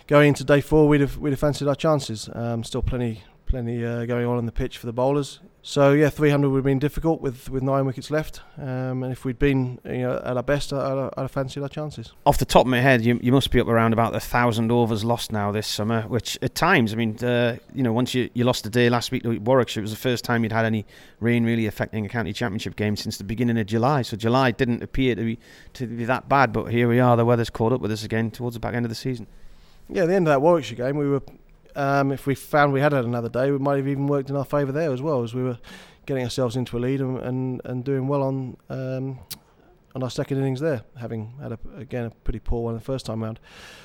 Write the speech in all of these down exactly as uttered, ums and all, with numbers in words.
going into day four, we'd have we'd have fancied our chances. Um, still plenty plenty uh, going on on the pitch for the bowlers. So yeah, three hundred would have been difficult with, with nine wickets left. Um, and if we'd been you know at our best, I'd, I'd have fancied our chances. Off the top of my head, you you must be up around about a thousand overs lost now this summer. Which at times, I mean, uh, you know, once you, you lost a day last week to Warwickshire, it was the first time you'd had any rain really affecting a county championship game since the beginning of July. So July didn't appear to be to be that bad, but here we are. The weather's caught up with us again towards the back end of the season. Yeah, at the end of that Warwickshire game, we were. Um, if we found we had had another day, we might have even worked in our favour there as well, as we were getting ourselves into a lead and and, and doing well on um, on our second innings there, having had a, again a pretty poor one the first time round.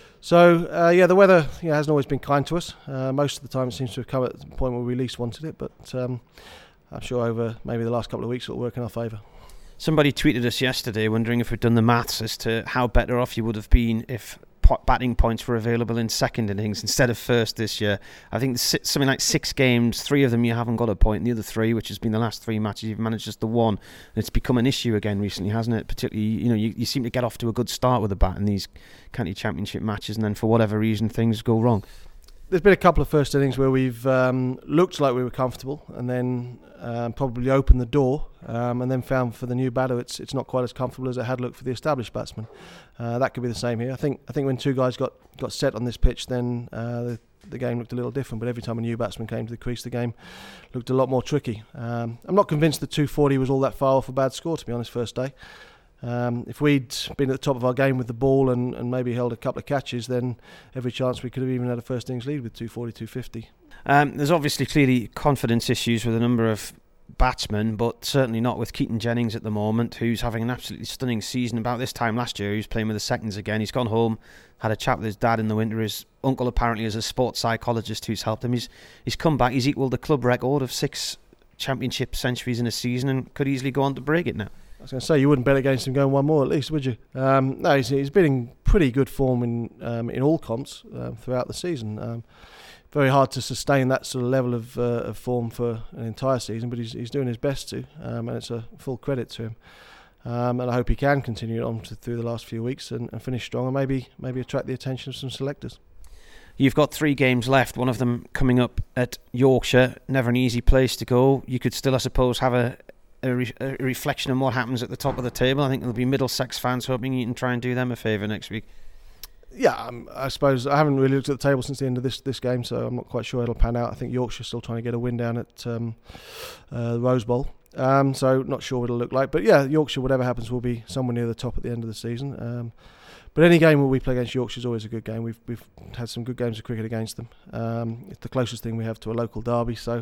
So uh, yeah, the weather yeah, hasn't always been kind to us. Uh, most of the time, it seems to have come at the point where we least wanted it, but um, I'm sure over maybe the last couple of weeks it'll work in our favour. Somebody tweeted us yesterday wondering if we'd done the maths as to how better off you would have been if batting points were available in second innings instead of first this year. I think something like six games, three of them you haven't got a point, and the other three, which has been the last three matches, you've managed just the one. And it's become an issue again recently, hasn't it? Particularly, you know, you, you seem to get off to a good start with the bat in these county championship matches, and then for whatever reason things go wrong. There's been a couple of first innings where we've um, looked like we were comfortable and then um, probably opened the door um, and then found for the new batter it's it's not quite as comfortable as it had looked for the established batsman. Uh, that could be the same here. I think I think when two guys got, got set on this pitch, then uh, the, the game looked a little different. But every time a new batsman came to the crease, the game looked a lot more tricky. Um, I'm not convinced that two forty was all that far off a bad score, to be honest, first day. Um, if we'd been at the top of our game with the ball and, and maybe held a couple of catches, then every chance we could have even had a first innings lead with two forty, two fifty. Um, there's obviously clearly confidence issues with a number of batsmen, but certainly not with Keaton Jennings at the moment, who's having an absolutely stunning season. About this time last year, he was playing with the seconds again. He's gone home, had a chat with his dad in the winter. His uncle apparently is a sports psychologist who's helped him. He's, he's come back. He's equalled the club record of six championship centuries in a season and could easily go on to break it now. I was going to say, you wouldn't bet against him going one more at least, would you? Um, no, he's, he's been in pretty good form in um, in all comps um, throughout the season. Um, very hard to sustain that sort of level of, uh, of form for an entire season, but he's he's doing his best to, um, and it's a full credit to him. Um, and I hope he can continue it on to, through the last few weeks and, and finish strong, and maybe maybe attract the attention of some selectors. You've got three games left, one of them coming up at Yorkshire. Never an easy place to go. You could still, I suppose, have a A, re- a reflection on what happens at the top of the table. I think there'll be Middlesex fans hoping you can try and do them a favour next week. Yeah, um, I suppose I haven't really looked at the table since the end of this this game, so I'm not quite sure it'll pan out. I think Yorkshire's still trying to get a win down at um, uh, the Rose Bowl, um, so not sure what it'll look like. But yeah, Yorkshire, whatever happens, will be somewhere near the top at the end of the season. Um, but any game where we play against Yorkshire is always a good game. We've we've had some good games of cricket against them. Um, it's the closest thing we have to a local derby, so.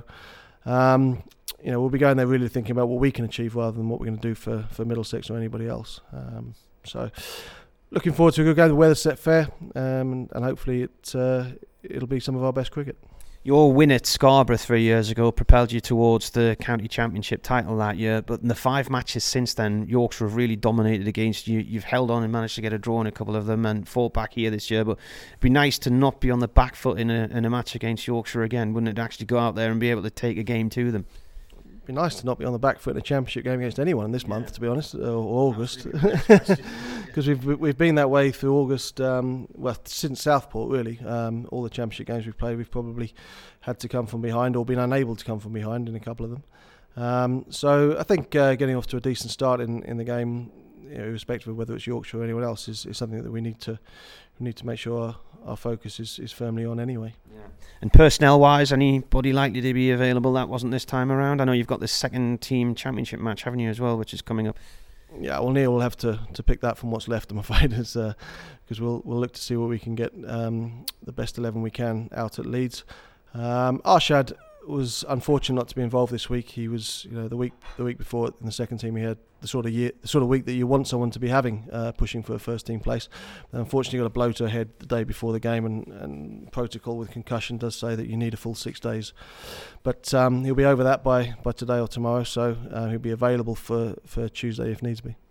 Um, you know, we'll be going there really thinking about what we can achieve rather than what we're going to do for, for Middlesex or anybody else. Um, so, looking forward to a good game. The weather's set fair, um, and, and hopefully it uh, it'll be some of our best cricket. Your win at Scarborough three years ago propelled you towards the county championship title that year, but in the five matches since then, Yorkshire have really dominated against you. You've held on and managed to get a draw in a couple of them and fought back here this year, but it'd be nice to not be on the back foot in a, in a match against Yorkshire again, wouldn't it? Actually go out there and be able to take a game to them. It'd be nice to not be on the back foot in a championship game against anyone this month, yeah. To be honest, or August, because we've we've been that way through August. Um, well, since Southport, really, um, all the championship games we've played, we've probably had to come from behind or been unable to come from behind in a couple of them. Um, so I think uh, getting off to a decent start in, in the game, you know, irrespective of whether it's Yorkshire or anyone else, is, is something that we need to we need to make sure our, our focus is, is firmly on anyway. Yeah. And personnel-wise, anybody likely to be available that wasn't this time around? I know you've got this second team championship match, haven't you, as well, which is coming up? Yeah, well, Neil will have to, to pick that from what's left, I'm afraid, because uh, we'll we'll look to see what we can get um, the best eleven we can out at Leeds. Um, Arshad was unfortunate not to be involved this week. He was, you know, the week the week before in the second team. He had the sort of year, the sort of week that you want someone to be having, uh, pushing for a first team place. And unfortunately, got a blow to the head the day before the game, and, and protocol with concussion does say that you need a full six days. But um, he'll be over that by, by today or tomorrow, so uh, he'll be available for, for Tuesday if needs be.